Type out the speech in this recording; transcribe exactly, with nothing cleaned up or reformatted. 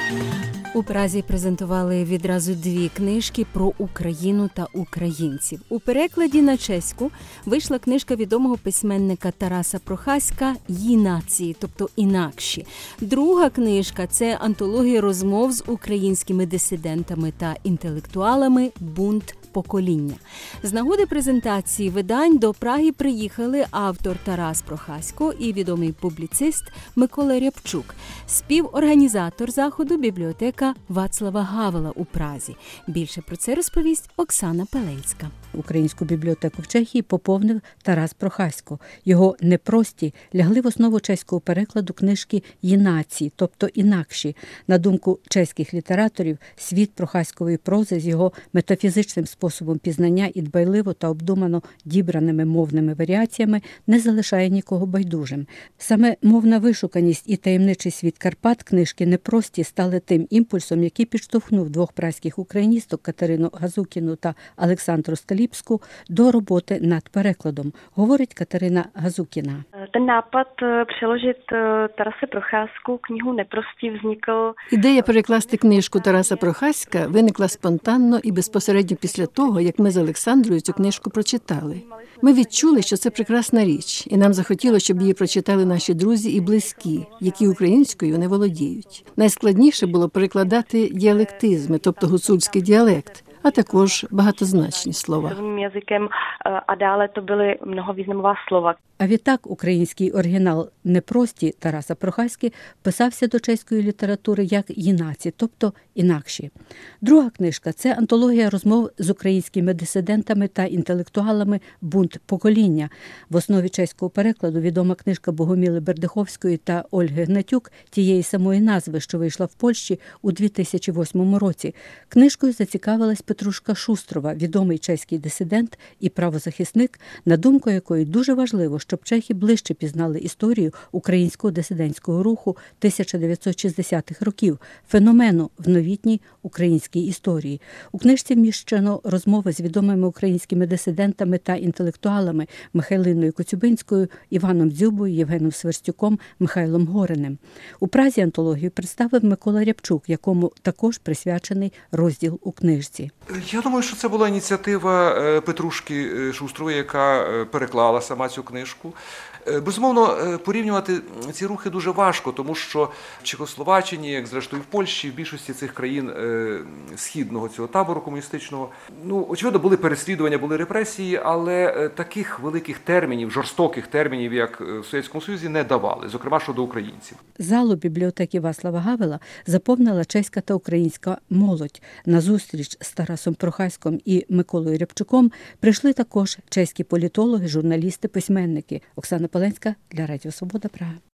У Празі презентували відразу дві книжки про Україну та українців. У перекладі на чеську вийшла книжка відомого письменника Тараса Прохаська «Їнації», тобто «інакші». Друга книжка – це антологія розмов з українськими дисидентами та інтелектуалами «Бунт покоління». З нагоди презентації видань до Праги приїхали автор Тарас Прохасько і відомий публіцист Микола Рябчук, співорганізатор заходу бібліотека Вацлава Гавела у Празі. Більше про це розповість Оксана Пелейська. Українську бібліотеку в Чехії поповнив Тарас Прохасько. Його непрості лягли в основу чеського перекладу книжки «Їнації», тобто «інакші». На думку чеських літераторів, світ прохаськової прози з його метафізичним способом пізнання і дбайливо та обдумано дібраними мовними варіаціями не залишає нікого байдужим. Саме мовна вишуканість і таємничий світ Карпат книжки непрості стали тим імпульсом, який підштовхнув двох празьких україністок Катерину Газукіну та Олександру Сталіпську до роботи над перекладом, говорить Катерина Газукіна. Ten nápad přeložit Tarase Procházku knihu Neprostí vznikl. Ідея перекласти книжку Тараса Прохаська виникла спонтанно і безпосередньо після того, як ми з Олександрою цю книжку прочитали. Ми відчули, що це прекрасна річ, і нам захотілося, щоб її прочитали наші друзі і близькі, які українською не володіють. Найскладніше було перекладати діалектизми, тобто гуцульський діалект, а також багатозначні слова. Язиком, а далі то були многовізномова слова. А відтак український оригінал «Непрості» Тараса Прохаськи писався до чеської літератури як «Їнаці», тобто «інакші». Друга книжка – це антологія розмов з українськими дисидентами та інтелектуалами «Бунт покоління». В основі чеського перекладу відома книжка Богоміли Бердиховської та Ольги Гнатюк тієї самої назви, що вийшла в Польщі у дві тисячі восьмому році. Книжкою зацікавилась Петрушка Шустрова, відомий чеський дисидент і правозахисник, на думку якої дуже важливо, щоб чехи ближче пізнали історію українського дисидентського руху тисяча дев'ятсот шістдесятих років, феномену в новітній українській історії. У книжці вміщено розмови з відомими українськими дисидентами та інтелектуалами Михайлиною Коцюбинською, Іваном Дзюбою, Євгеном Сверстюком, Михайлом Гориним. У Празі антологію представив Микола Рябчук, якому також присвячений розділ у книжці. Я думаю, що це була ініціатива Петрушки Шустрової, яка переклала сама цю книжку. Безумовно, порівнювати ці рухи дуже важко, тому що в Чехословаччині, як зрештою в Польщі, в більшості цих країн східного цього табору комуністичного, ну, очевидно, були переслідування, були репресії, але таких великих термінів, жорстоких термінів, як в Совєтському Союзі, не давали, зокрема щодо українців. Залу бібліотеки Вацлава Гавела заповнила чеська та українська молодь. На зустріч з Тарасом Прохаськом і Миколою Рябчуком прийшли також чеські політологи, журналісти, письменники. Оксана Пелейська для Радіо Свобода, Прага.